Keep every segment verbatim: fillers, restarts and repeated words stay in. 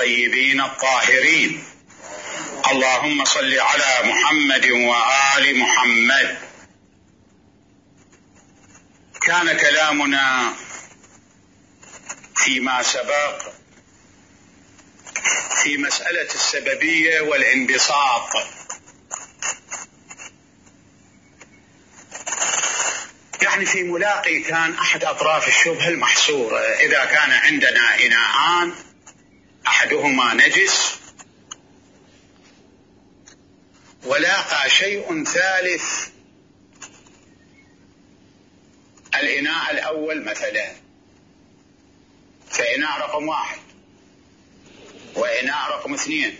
الطيبين الطاهرين. اللهم صل على محمد وآل محمد. كان كلامنا فيما سبق في مسألة السببية والانبساط. يعني في ملاقي كان أحد أطراف الشبهة المحصورة، إذا كان عندنا إناءان أحدهما نجس ولاقى شيء ثالث، الإناء الأول مثلا، فإناء رقم واحد وإناء رقم اثنين،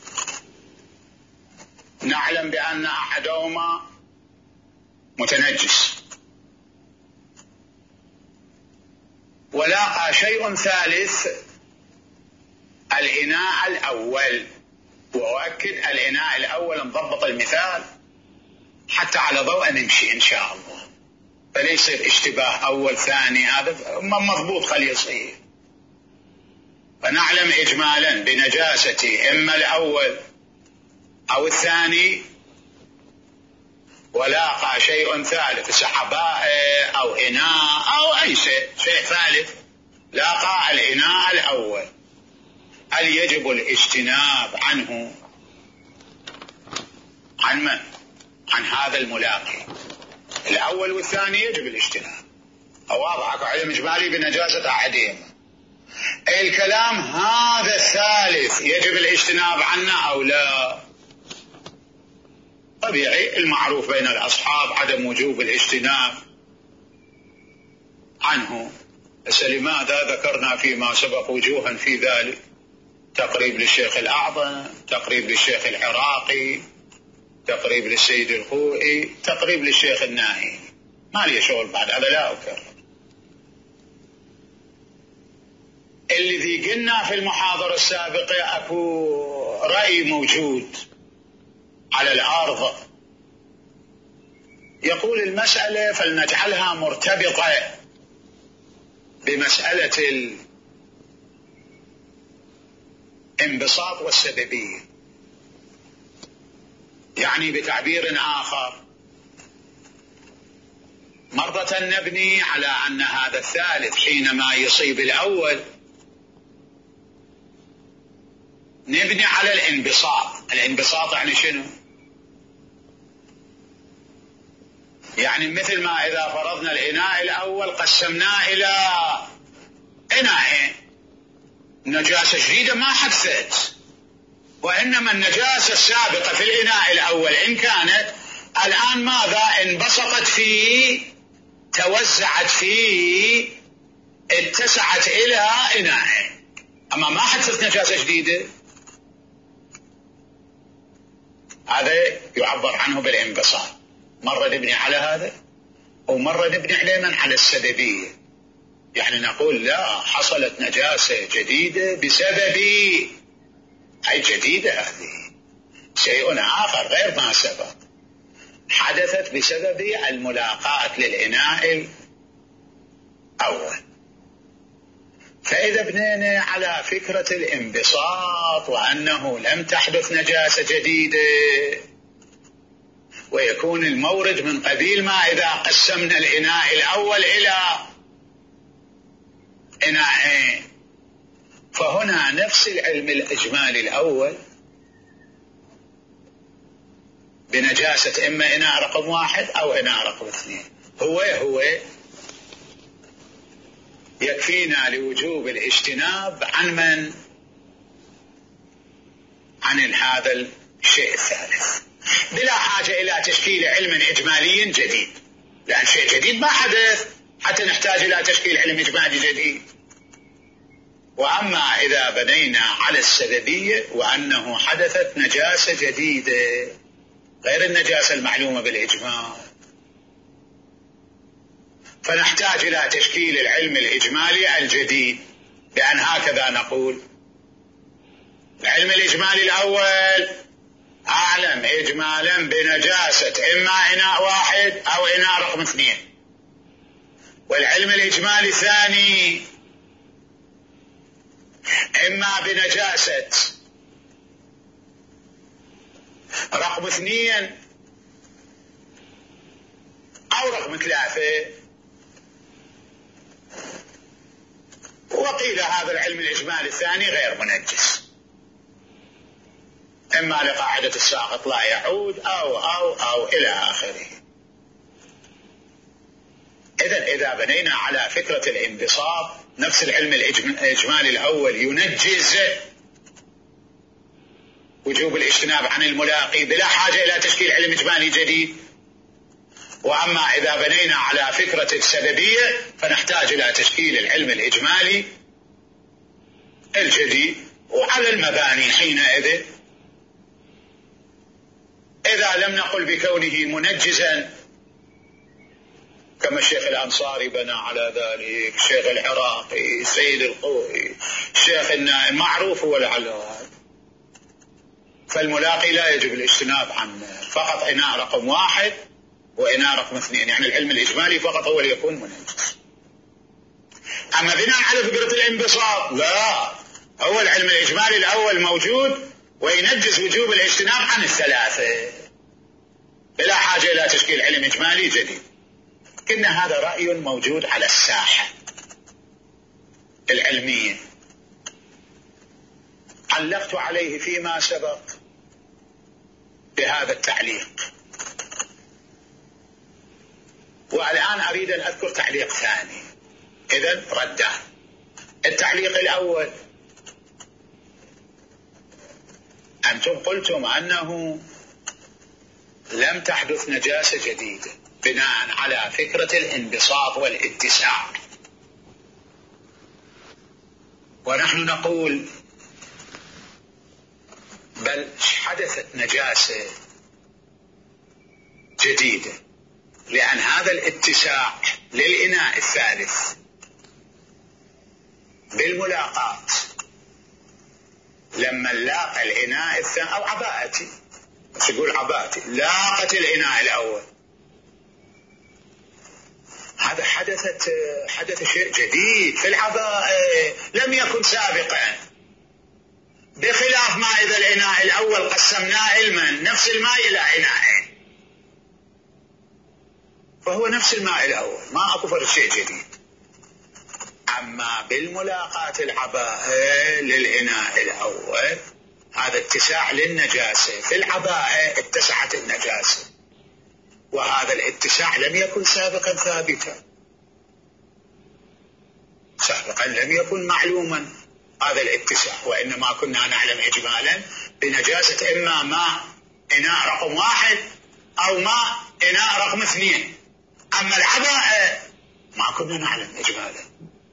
نعلم بأن أحدهما متنجس، ولاقى شيء ثالث الإناء الأول. وأؤكد الإناء الأول نضبط المثال حتى على ضوء نمشي إن شاء الله، فليس اشتباه أول ثاني، هذا مضبوط خليه يصير. فنعلم إجمالا بنجاسة إما الأول أو الثاني، ولاقى شيء ثالث، سحباء أو إناء أو أي شيء شيء ثالث، لاقى الإناء الأول، هل يجب الاجتناب عنه؟ عن من؟ عن هذا الملاقي الأول والثاني يجب الاجتناب. واضح علم إجمالي بنجاسة أحدهما. الكلام هذا الثالث يجب الاجتناب عنه أو لا؟ طبيعي المعروف بين الأصحاب عدم وجوب الاجتناب عنه، بس لماذا ذكرنا فيما سبق وجوها في ذلك؟ تقريب للشيخ الأعظم، تقريب للشيخ العراقي، تقريب للسيد الخوئي، تقريب للشيخ الناهي، ما لي شغل بعد هذا، لا أكرر. الذي قلنا في المحاضرة السابقة أكو رأي موجود على الأرض يقول المسألة فلنجعلها مرتبطة بمسألة الانبساط والسببية. يعني بتعبير آخر، مرة نبني على أن هذا الثالث حينما يصيب الأول نبني على الانبساط. الانبساط يعني شنو؟ يعني مثل ما إذا فرضنا الإناء الأول قسمناه إلى إناءين، نجاسة جديدة ما حدثت، وإنما النجاسة السابقة في الإناء الأول إن كانت الآن ماذا؟ انبسطت فيه، توزعت فيه، اتسعت إلى إناءين، أما ما حدثت نجاسة جديدة. هذا يعبر عنه بالانبساط. مرة نبني على هذا ومرة نبني عليه على السببية، يعني نقول لا، حصلت نجاسة جديدة بسبب، أي جديدة هذه شيء آخر غير ما سبق، حدثت بسبب الملاقاة للإناء الأول. فإذا بنينا على فكرة الانبساط وأنه لم تحدث نجاسة جديدة، ويكون المورد من قبيل ما إذا قسمنا الإناء الأول إلى إناءين، فهنا نفس العلم الإجمالي الأول بنجاسة إما إناء رقم واحد أو إناء رقم اثنين، هو هو يكفينا لوجوب الاجتناب عن من؟ عن هذا الشيء الثالث، بلا حاجة إلى تشكيل علم إجمالي جديد، لأن شيء جديد ما حدث حتى نحتاج إلى تشكيل علم إجمالي جديد. وأما إذا بنينا على السببية وأنه حدثت نجاسة جديدة غير النجاسة المعلومة بالإجمال، فنحتاج إلى تشكيل العلم الإجمالي الجديد، بأن هكذا نقول: العلم الإجمالي الأول أعلم إجمالا بنجاسة إما إناء واحد أو إناء رقم اثنين، والعلم الإجمالي الثاني إما بنجاسة رقم اثنين أو رقم ثلاثة. وقيل هذا العلم الإجمالي الثاني غير منجس، إما لقاعدة الساقط لا يعود أو أو أو إلى آخره. إذن إذا بنينا على فكرة الانبساط، نفس العلم الإجمالي الأول ينجز وجوب الاجتناب عن الملاقي بلا حاجة إلى تشكيل علم إجمالي جديد. وأما إذا بنينا على فكرة السببية فنحتاج إلى تشكيل العلم الإجمالي الجديد وعلى المباني حينئذ. إذا لم نقل بكونه منجزا كما الشيخ الأنصاري بنى على ذلك، الشيخ العراقي، السيد القوي، الشيخ النائم، معروف هو العلوات، فالملاقي لا يجب الاجتناب عنه، فقط إناء رقم واحد وإناء رقم اثنين، يعني العلم الإجمالي فقط هو اللي يكون منجز. أما بناء على فكرة الانبساط لا، هو العلم الإجمالي الأول موجود وينجز وجوب الاجتناب عن الثلاثة بلا حاجة إلى تشكيل علم إجمالي جديد. إن هذا رأي موجود على الساحة العلمية، علقت عليه فيما سبق بهذا التعليق، والآن أريد أن أذكر تعليق ثاني. إذن رده. التعليق الأول: أنتم قلتم أنه لم تحدث نجاسة جديدة بناء على فكرة الانبساط والاتساع، ونحن نقول بل حدثت نجاسة جديدة، لأن هذا الاتساع للإناء الثالث بالملاقاة لما لاقى الإناء الثاني أو عباءتي، بس يقول عباءتي لاقت الإناء الأول، هذا حدثت حدث شيء جديد في العباءة لم يكن سابقا، بخلاف ما إذا الإناء الأول قسمناه علما نفس الماء إلى إناءين، فهو نفس الماء الأول، ما أكو فرق شيء جديد. أما بالملاقاة العباءة للإناء الأول هذا اتساع للنجاسة، في العباءة اتسعت النجاسة، وهذا الاتساع لم يكن سابقا ثابتا، سابقا لم يكن معلوما هذا الاتساع، وإنما كنا نعلم إجمالا بنجاسة إما ماء إناء رقم واحد أو ماء إناء رقم اثنين. أما العباءة ما كنا نعلم إجمالا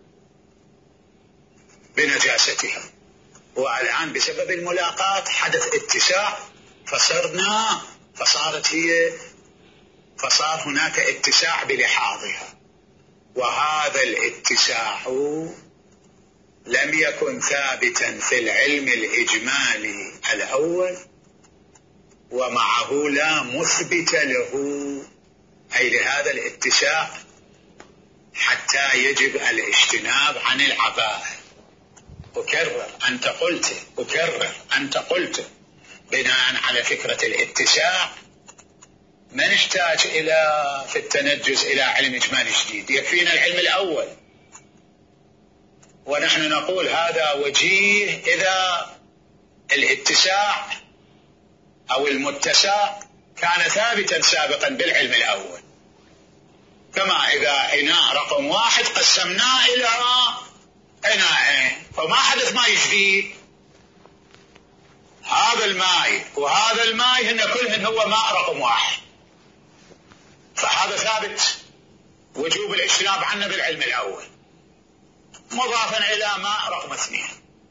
بنجاستها، والآن بسبب الملاقاة حدث اتساع فصرنا فصارت هي فصار هناك اتساع بلحاظها، وهذا الاتساع لم يكن ثابتا في العلم الإجمالي الأول، ومعه لا مثبت له أي لهذا الاتساع حتى يجب الاجتناب عن العباءة. أكرر أنت قلت أكرر أنت قلت بناء على فكرة الاتساع ما نحتاج إلى في التنجس إلى علم إجمالي جديد، يكفينا العلم الأول، ونحن نقول هذا وجيه إذا الاتساع أو المتسع كان ثابتا سابقا بالعلم الأول، كما إذا إناء رقم واحد قسمناه إلى إناءين فما حدث ماء جديد، هذا الماء وهذا الماء هن كلهن هو ماء رقم واحد، فهذا ثابت وجوب الاجتناب عنه بالعلم الأول مضافا إلى ماء رقم اثنين.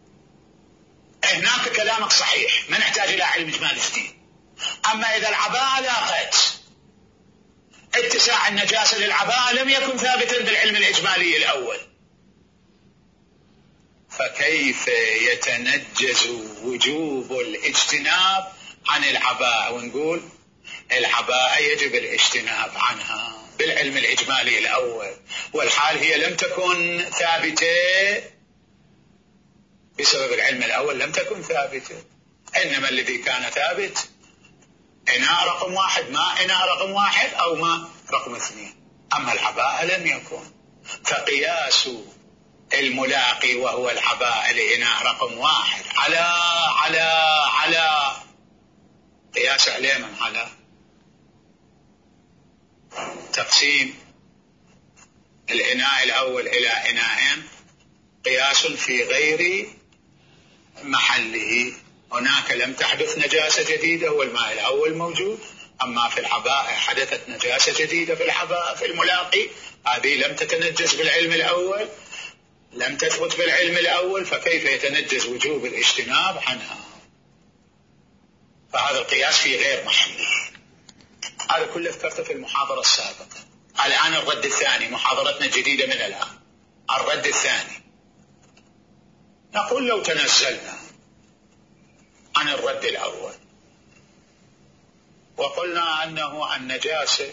هناك كلامك صحيح، ما نحتاج إلى علم إجمالي جديد. أما إذا العباءة لاقت اتساع النجاسة للعباءة لم يكن ثابتا بالعلم الإجمالي الأول، فكيف يتنجز وجوب الاجتناب عن العباءة ونقول العباءة يجب الاجتناب عنها بالعلم الإجمالي الأول، والحال هي لم تكن ثابتة بسبب العلم الأول لم تكن ثابتة، إنما الذي كان ثابت إناء رقم واحد، ماء إناء رقم واحد أو ماء رقم اثنين، أما العباءة لم يكن. فقياس الملاقي وهو العباءة لإناء رقم واحد على على على قياس عليه من على تقسيم الإناء الأول إلى إناءين قياس في غير محله. هناك لم تحدث نجاسة جديدة والماء الأول موجود، أما في العباءة حدثت نجاسة جديدة في العباءة في الملاقي، هذه لم تتنجس بالعلم الأول، لم تثبت بالعلم الأول، فكيف يتنجس وجوب الاجتناب عنها؟ فهذا القياس في غير محله. هذا كله ذكرته في المحاضرة السابقة. الآن الرد الثاني، محاضرتنا جديدة من الآن. الرد الثاني نقول لو تنزلنا عن الرد الأول وقلنا أنه النجاسة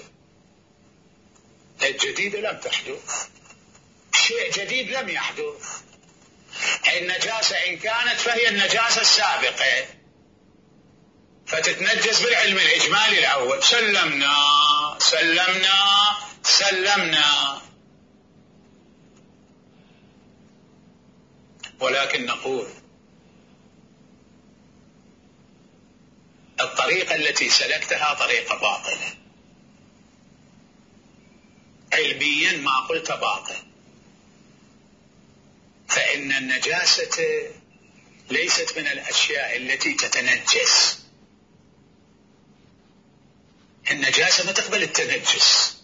الجديدة لم تحدث، شيء جديد لم يحدث، النجاسة إن كانت فهي النجاسة السابقة فتتنجس بالعلم الإجمالي الأول، سلمنا سلمنا سلمنا. ولكن نقول الطريقة التي سلكتها طريقة باطلة، علميا ما قلت باطل، فإن النجاسة ليست من الأشياء التي تتنجس. النجاسة ما تقبل التنجس،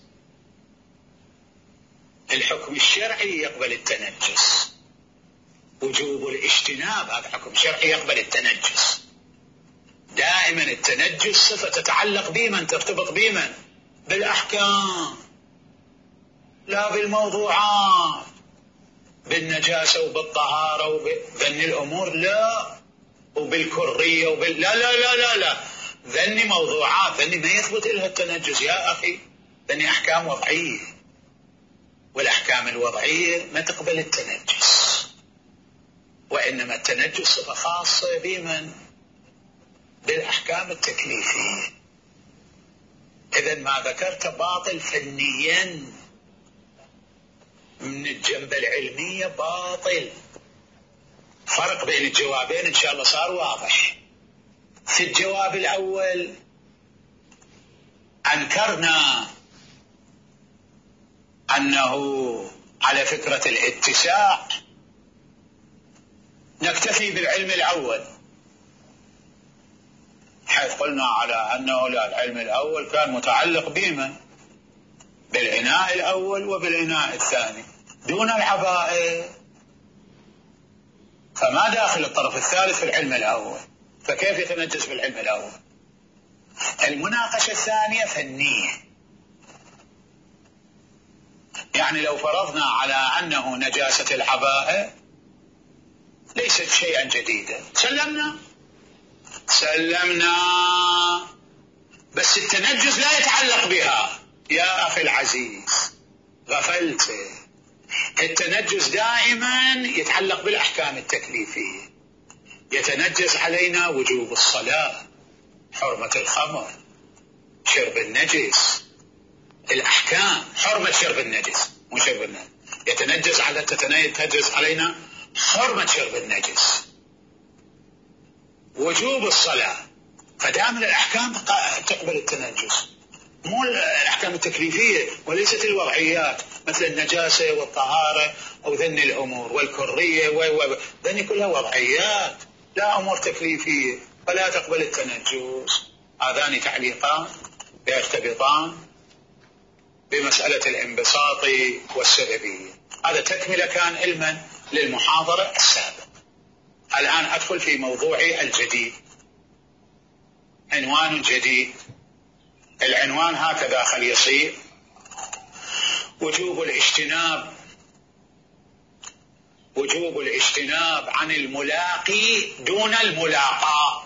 الحكم الشرعي يقبل التنجس، وجوب الاجتناب هذا حكم شرعي يقبل التنجس. دائما التنجس صفة تتعلق بمن، ترتبط بمن؟ بالأحكام لا بالموضوعات، بالنجاسة وبالطهارة وبذن الأمور لا، وبالكرية وبال... لا لا لا لا لا ذني موضوعات، ذني ما يثبت لها التنجس يا أخي، ذني أحكام وضعية، والأحكام الوضعية ما تقبل التنجس، وإنما التنجس صفة خاصة بمن؟ بالأحكام التكليفية. إذن ما ذكرت باطل فنيا من الجنب العلمية باطل. فرق بين الجوابين إن شاء الله صار واضح. في الجواب الأول أنكرنا أنه على فكرة الاتساع نكتفي بالعلم الأول، حيث قلنا على أنه لا، العلم الأول كان متعلق بما؟ بالإناء الأول وبالإناء الثاني دون العباءة، فما داخل الطرف الثالث في العلم الأول، فكيف يتنجس بالعلم الأول؟ المناقشة الثانية فنية، يعني لو فرضنا على أنه نجاسة العباءة ليست شيئا جديدا، سلمنا سلمنا، بس التنجس لا يتعلق بها. يا أخي العزيز غفلت، التنجس دائما يتعلق بالأحكام التكليفية. يتنجس علينا وجوب الصلاة، حرمة الخمر، شرب النجس، الأحكام، حرمة شرب النجس مو شرب النجس، يتنجس على تتنجس علينا حرمة شرب النجس، وجوب الصلاة، فدائما الأحكام تقبل التنجس، مو الأحكام التكليفية وليست الوضعيات مثل النجاسة والطهارة أو ذن الأمور والكرية ذني كلها وضعيات لا أمور تكليفية فلا تقبل التنجس. هذان تعليقان يرتبطان بمسألة الانبساط والسببية. هذا تكملة كان علما للمحاضرة السابقة. الآن أدخل في موضوعي الجديد، عنوان جديد. العنوان هكذا خل يصير: وجوب الاجتناب وجوب الاجتناب عن الملاقي دون الملاقى.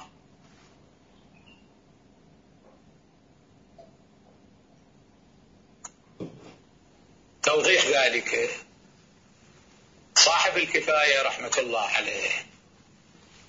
توضيح ذلك: صاحب الكفاية رحمة الله عليه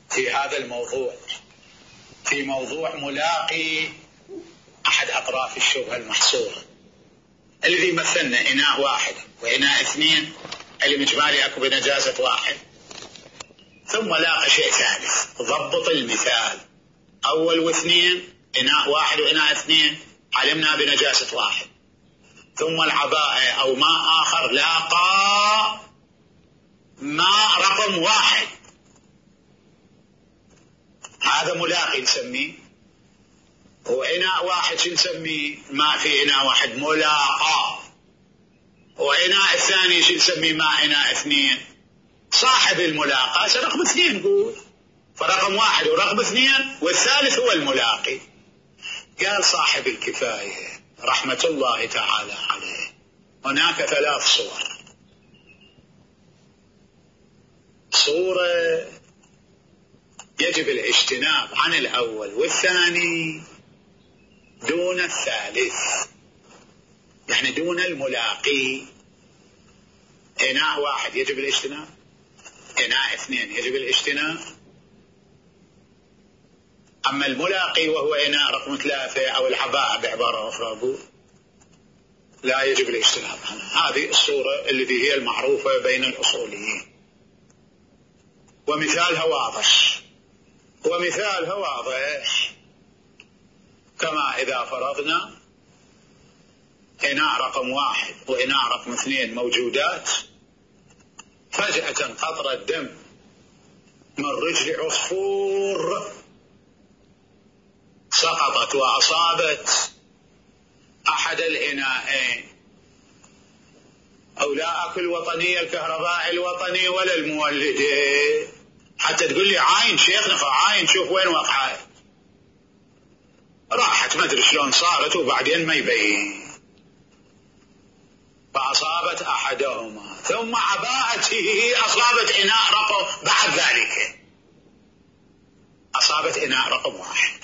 في هذا الموضوع، في موضوع ملاقي أحد أطراف الشبهة المحصورة الذي مثلنا إناء واحد وإناء اثنين، علم إجمالي أكو بنجاسة واحد، ثم لاقى شيء ثالث. ضبط المثال، أول واثنين إناء واحد وإناء اثنين علمنا بنجاسة واحد، ثم العباءة أو ماء آخر لاقى ماء رقم واحد، هذا ملاقي نسميه. وإناء واحد شو نسميه؟ ماء في إناء واحد ملاقى. وإناء الثاني شو نسميه؟ ماء إناء اثنين. صاحب الملاقى رقم اثنين نقول، فرقم واحد ورقم اثنين والثالث هو الملاقي. قال صاحب الكفاية رحمة الله تعالى عليه هناك ثلاث صور. صورة يجب الاجتناب عن الأول والثاني دون الثالث، يعني دون الملاقي. إناء واحد يجب الاجتناب، إناء اثنين يجب الاجتناب، أما الملاقي وهو إناء رقم ثلاثة أو العباءة بعبارة أخرى أقول لا يجب الاجتناب عنها. هذه الصورة التي هي المعروفة بين الأصوليين، ومثالها واضح، ومثالها واضح كما إذا فرضنا إناء رقم واحد وإناء رقم اثنين موجودات، فجأة قطرة دم من رجل عصفور سقطت وأصابت أحد الإناءين، أو لا أكل وطني الكهرباء الوطني ولا المولدة، حتى تقول لي عاين شيخنا فعاين شوف وين وقعت، راحت ما أدري شلون صارت وبعدين ما يبين، فأصابت أحدهما ثم عباءته أصابت إناء رقم، بعد ذلك أصابت إناء رقم واحد.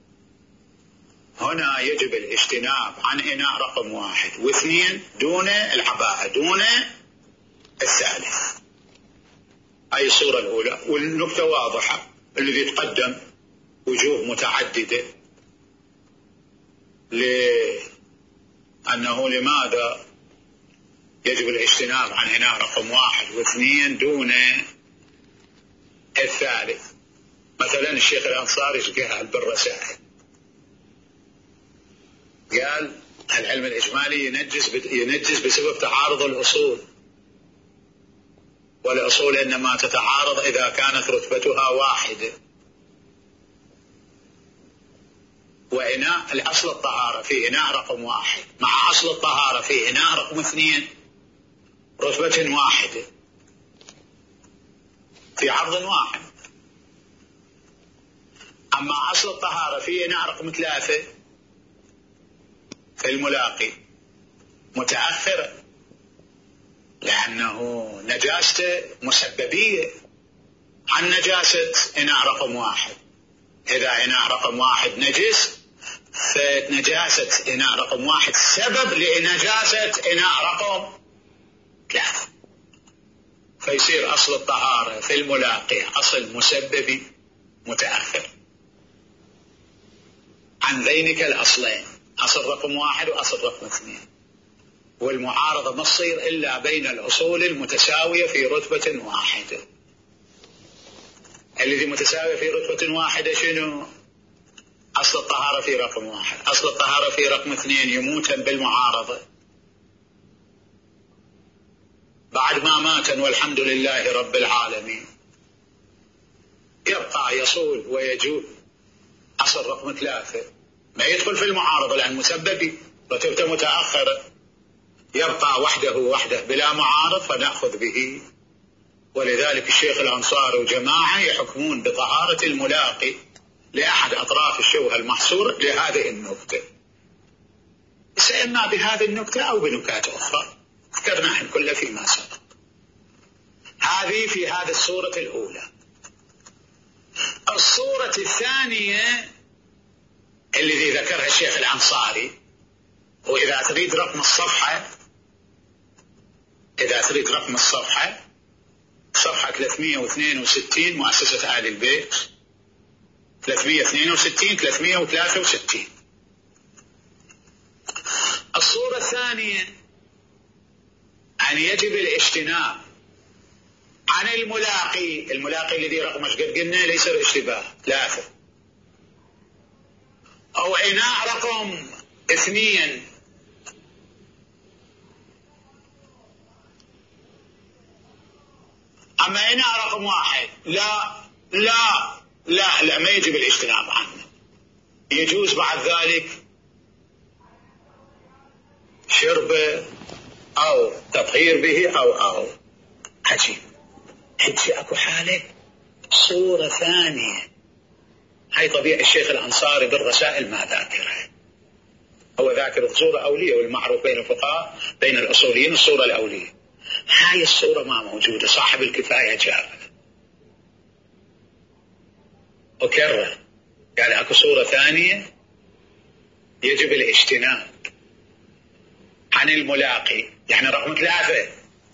هنا يجب الاجتناب عن إناء رقم واحد واثنين دون العباءة دون الثالث. أي الصورة الأولى. والنقطة واضحة، الذي تقدم وجوه متعددة لأنه لماذا يجب الاجتناب عن إناء رقم واحد واثنين دون الثالث. مثلا الشيخ الأنصاري قال بالرسائل، قال العلم الإجمالي ينجز ينجز بسبب تعارض الأصول، والأصول إنما تتعارض إذا كانت رتبتها واحدة. وإناء الأصل الطهارة في إناء رقم واحد مع أصل الطهارة في إناء رقم اثنين رتبة واحدة في عرض واحد. أما أصل الطهارة في إناء رقم ثلاثة في الملاقي متأخرة، لأنه نجاسته مسببية عن نجاسة إناء رقم واحد. إذا إناء رقم واحد نجس فنجاسة إناء رقم واحد سبب لنجاسة إناء رقم ثلاثة، فيصير أصل الطهارة في الملاقي أصل مسببي متأخر عن ذينك الأصلين، أصل رقم واحد وأصل رقم اثنين. والمعارضة ما تصير إلا بين الأصول المتساوية في رتبة واحدة. الذي متساوي في رتبة واحدة شنو؟ أصل الطهارة في رقم واحد، أصل الطهارة في رقم اثنين يموتا بالمعارضة بعد ما ماتا والحمد لله رب العالمين، يبقى يصول ويجول أصل رقم ثلاثة ما يدخل في المعارضة لأن مسببي رتبته متأخرة، يبقى وحده وحده بلا معارض فنأخذ به. ولذلك الشيخ الأنصاري وجماعة يحكمون بطهارة الملاقي لأحد أطراف الشبهة المحصورة لهذه النكتة. سألنا بهذه النكتة أو بنكات أخرى ذكرناها كلها فيما سبق. هذه في هذه الصورة الأولى. الصورة الثانية الذي ذكرها الشيخ الأنصاري، وإذا تريد رقم الصفحة إذا تريد رقم الصفحة صفحة ثلاثمئة واثنين وستين مؤسسة آل البيت، ثلاثمئة واثنين وستين ثلاثمئة وثلاثة وستين. الصورة الثانية أن يجب الاجتناب عن الملاقي، الملاقي الذي رقم ايش قد قلنا ليس الاشتباه ثلاثة، أو إناء رقم اثنين أما إناء رقم واحد لا لا لا لا ما يجب الاجتناب عنه، يجوز بعد ذلك شربه أو تطهير به أو أو عجيب. حتى أكو حالة صورة ثانية، هاي طبيعة الشيخ الأنصاري بالرسائل ما ذاكرها، هو ذاكر الصورة أولية، والمعروف بين الفقهاء بين الأصوليين الصورة الأولية. هاي الصورة ما موجودة، صاحب الكفاية جاب وكرر يعني أكو صورة ثانية يجب الاجتناب عن الملاقي، يعني رقم ثلاثة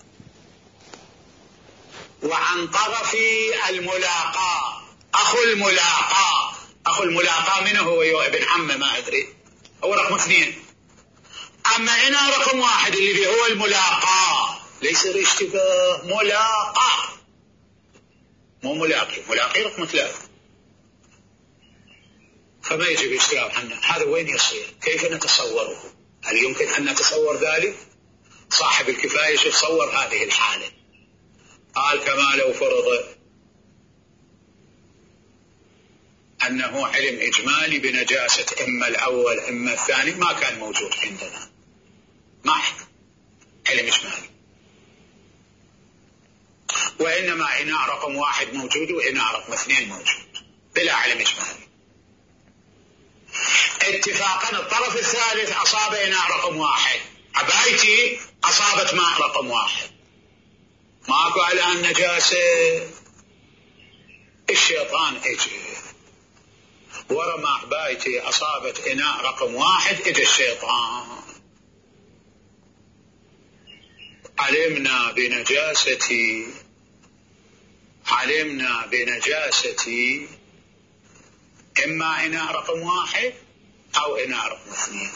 وعن طرف الملاقاة. أخو الملاقاة، أخو الملاقاة من هو؟ ابن عمه ما أدري، هو رقم اثنين. أما هنا رقم واحد اللي هو الملاقاة ليس الاشتباه، ملاقاة مو ملاقي، ملاقي رقم ثلاثة، فما يجب الاجتناب عنه. هذا وين يصير؟ كيف نتصوره؟ هل يمكن أن نتصور ذلك؟ صاحب الكفاية شو تصور هذه الحالة؟ قال كما لو فرض أنه علم إجمالي بنجاسة إما الأول إما الثاني، ما كان موجود عندنا، ما علم إجمالي، وإنما إناء رقم واحد موجود وإناء رقم اثنين موجود بلا علم إجمالي. اتفاقا الطرف الثالث أصاب إناء رقم واحد، عبايتي أصابت ماء رقم واحد، ماكو الآن نجاسة. الشيطان اجي ورا ما عبايتي أصابت إناء رقم واحد، اجي الشيطان علمنا بنجاستي، علمنا بنجاستي إما إناء رقم واحد أو إناء رقم اثنين.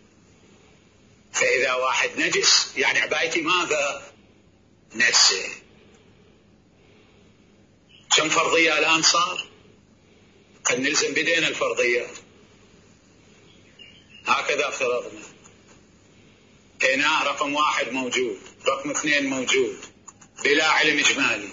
فإذا واحد نجس يعني عبايتي ماذا؟ نجسة. كم فرضية الآن صار؟ قد نلزم بدينا الفرضيات، هكذا افترضنا. إناء رقم واحد موجود، رقم اثنين موجود بلا علم إجمالي.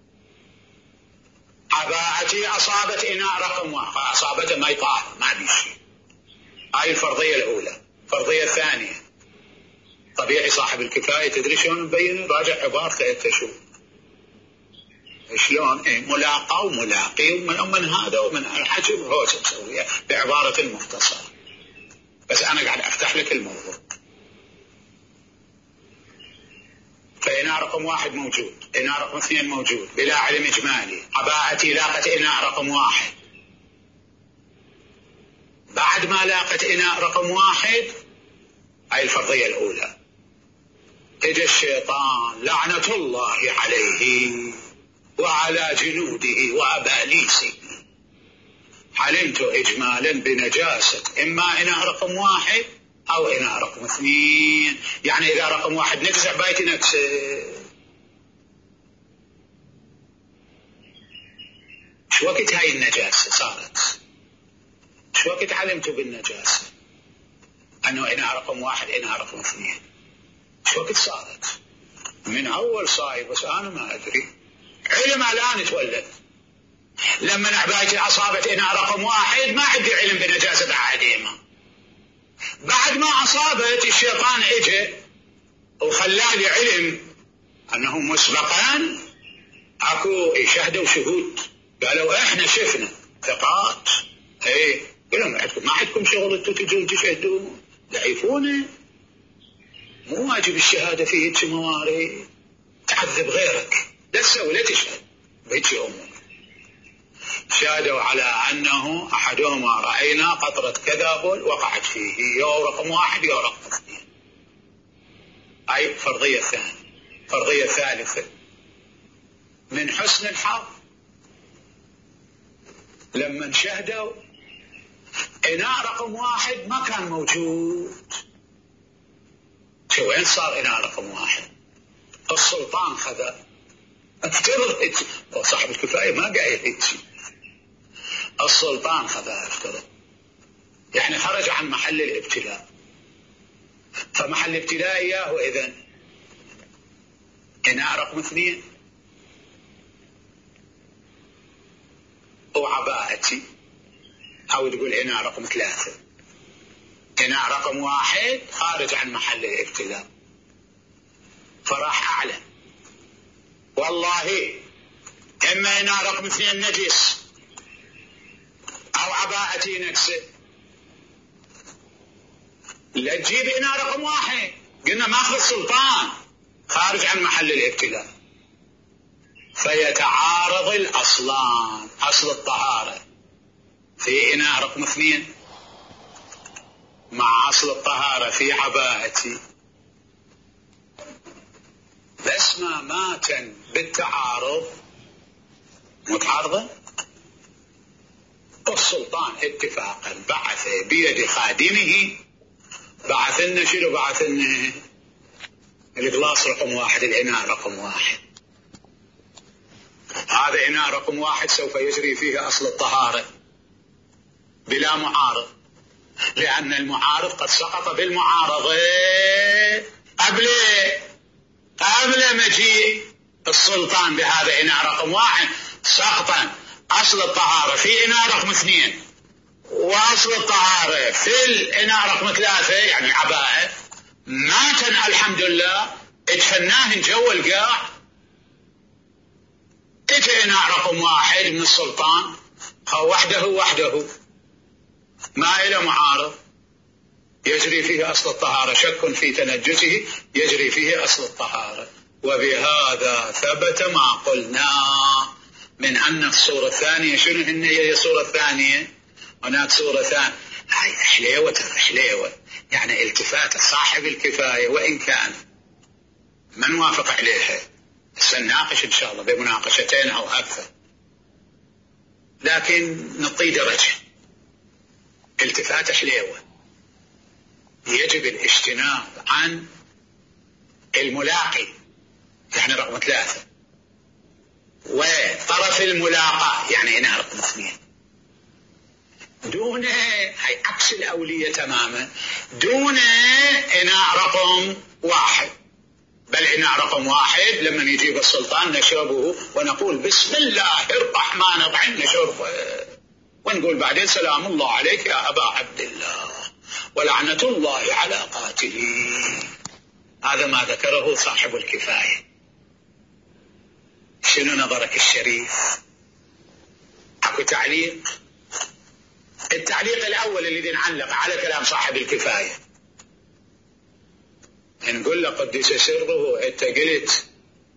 عباءتي أصابت إناء رقم واحد، أصابته ما يطاهر ما بيشي، هاي الفرضية الأولى. الفرضية الثانية طبيعي صاحب الكفاية تدري شلون نبين؟ راجع عبارته انت شو شلون ايه ملاقى وملاقي ومن هذا ومن الحجب هو تسويها بعبارة مختصرة، بس أنا قاعد أفتح لك الموضوع. فإناء رقم واحد موجود، إناء رقم اثنين موجود بلا علم إجمالي. عباءتي لاقت إناء رقم واحد، بعد ما لاقت إناء رقم واحد هاي الفرضية الأولى، اجى الشيطان لعنة الله عليه وعلى جنوده وأباليسه، علمت إجمالا بنجاسة إما إناء رقم واحد أو إناء رقم اثنين. يعني إذا رقم واحد نجس عبايتي نفسه. شو وقت هاي النجاسة صارت؟ شو وقت علمت بالنجاسة أنه إناء رقم واحد إناء رقم اثنين؟ شو وقت صارت؟ من أول صاير، بس أنا ما أدري. علم الآن تولد. لما عبايتي أصابت إناء رقم واحد ما عندي علم بنجاسة أحدهما، بعد ما أصابت الشيطان إجي وخلالي علم أنه مسبقا أكو شهدوا شهود قالوا إحنا شفنا ثقات، إيه قالوا ما عندكم ما عندكم شغل أنتوا تجون تشهدون ضعيفونه، مو واجب الشهادة في هيك موارد، تعذب غيرك لا تسوي لا تشهد بهيك أمور. شهدوا على أنه أحدهما رأينا قطرة كذا بول وقعت فيه، يا رقم واحد يا رقم اثنين. أي فرضية ثانية. فرضية ثالثة من حسن الحظ لما شهدوا إناء رقم واحد ما كان موجود. شو وين صار إناء رقم واحد؟ السلطان خذا. افترض صاحب الكفاية ما قايل هيك. السلطان خذا افترض يعني خرج عن محل الابتلاء، فمحل ابتلاء إياه إذن إناء رقم اثنين وعباءتي، أو تقول إناء رقم ثلاثة. إناء رقم واحد خارج عن محل الابتلاء، فراح أعلن والله إما إناء رقم اثنين نجس أو عباءتي نجسة، لا تجيب إناء رقم واحد. قلنا ماخذ السلطان خارج عن محل الابتلاء، فيتعارض الأصلان، أصل الطهارة في إناء رقم اثنين مع أصل الطهارة في عباءتي، بس ما ماتن بالتعارض متعارضة. السلطان اتفاقا بعث بيد خادمه، بعث لنا شنو؟ بعث لنا الجلاس رقم واحد، الإناء رقم واحد. هذا إناء رقم واحد سوف يجري فيه أصل الطهارة بلا معارض، لأن المعارض قد سقط بالمعارضة قبل قبل مجيء السلطان بهذا إناء رقم واحد. سقطا أصل الطهارة في إناء رقم اثنين وأصل الطهارة في الإناء رقم ثلاثة يعني العباءة، ماتن الحمد لله اتفناه جو القاع. اجى إناء رقم واحد من السلطان وحده وحده ما إلى معارض، يجري فيه أصل الطهارة، شك في تنجسه يجري فيه أصل الطهارة. وبهذا ثبت ما قلنا من أن الصورة الثانية شنو هن؟ هي الصورة الثانية هناك صورة ثانية، هاي حليوة حليوة يعني التفات صاحب الكفاية، وإن كان ما نوافق عليها سنناقش إن شاء الله بمناقشتين أو أكثر، لكن نطي درجة. التفات حليوة يجب الاجتناب عن الملاقي يعني رقم ثلاثة، وطرف الملاقاة يعني إناء رقم اثنين، دون هي عكس الأولية تماما، دون إناء رقم واحد. بل إناء رقم واحد لما يجيب السلطان نشربه ونقول بسم الله الرحمن الرحيم نشربه، ونقول بعدين سلام الله عليك يا أبا عبد الله ولعنة الله على قاتلي. هذا ما ذكره صاحب الكفاية. شنو نظرك الشريف؟ اكو تعليق؟ التعليق الأول الذي نعلق على كلام صاحب الكفاية نقول له قدس سره، انت قلت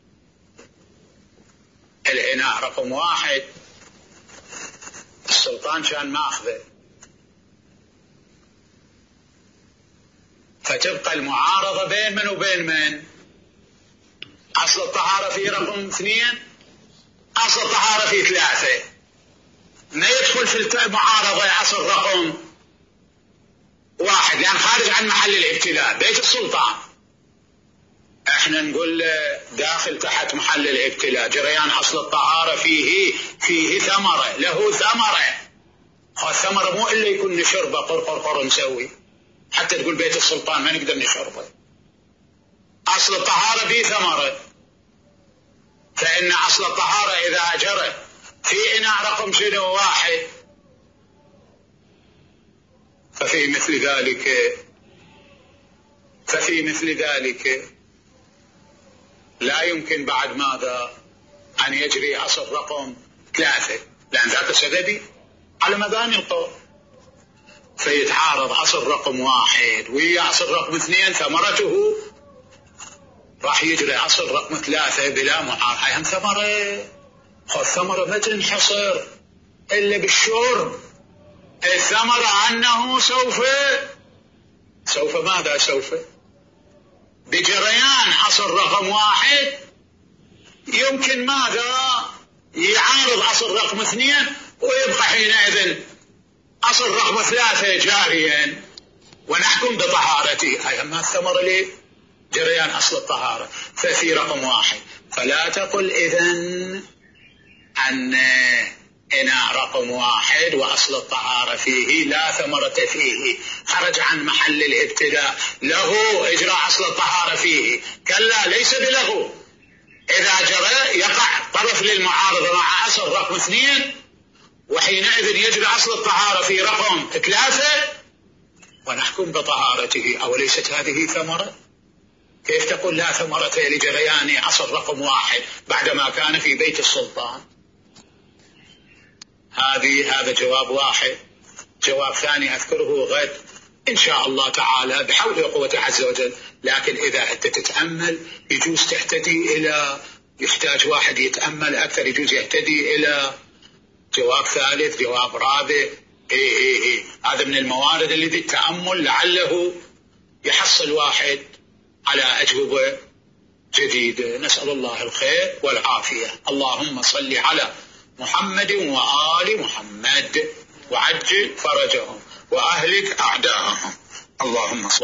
الإناء رقم واحد السلطان كان ماخذه، فتبقى المعارضة بين من وبين من؟ أصل الطهارة في رقم اثنين، أصل الطهارة في ثلاثة، ما يدخل في المعارضة أصل رقم واحد لأن خارج عن محل الابتلاء بيت السلطان. احنا نقول داخل تحت محل الابتلاء، جريان أصل الطهارة فيه فيه ثمرة، له ثمرة. الثمرة مو إلا يكون نشربه قرقر نسوي حتى تقول بيت السلطان ما نقدر نشربه. أصل الطهارة فيه ثمرة، فإن أصل الطهارة إذا جرى في إناء رقم شنو واحد ففي مثل ذلك ففي مثل ذلك لا يمكن بعد ماذا أن يجري أصل رقم ثلاثة، لأن ذاك سببي على مباني القول، فيتعارض أصل رقم واحد ويا أصل رقم اثنين، ثمرته راح يجري أصل رقم ثلاثة بلا معارضة. هاي هم ثمرة، الثمرة ما تنحصر إلا بالشرب. الثمرة أنه سوف سوف ماذا سوف بجريان أصل رقم واحد يمكن ماذا يعارض أصل رقم اثنين ويبقى حينئذ أصل رقم ثلاثة جاريا ونحكم بطهارته. هاي ما الثمرة لجريان أصل الطهارة. ففي رقم واحد فلا تقل إذن أن إناء رقم واحد وأصل الطهارة فيه لا ثمرة فيه، خرج عن محل الابتداء، له إجراء أصل الطهارة فيه. كلا، ليس بله. إذا جرى يقع طرف للمعارضة مع أصل رقم اثنين، وحينئذ يجري أصل الطهارة في رقم ثلاثة ونحكم بطهارته. أو ليست هذه ثمرة؟ كيف تقول لا ثمرة لجريان أصل رقم واحد بعدما كان في بيت السلطان؟ هذه هذا جواب واحد. جواب ثاني أذكره غد إن شاء الله تعالى بحول وقوته عز وجل. لكن إذا أنت تتأمل يجوز تهتدي إلى، يحتاج واحد يتأمل أكثر، يجوز يهتدي إلى جواب ثالث، جواب رابع. إيه إيه إيه. هذا من الموارد الذي التأمل لعله يحصل واحد على أجوبة جديدة. نسأل الله الخير والعافية. اللهم صل على محمد وآل محمد وعجل فرجهم وأهلك أعداءهم. اللهم صل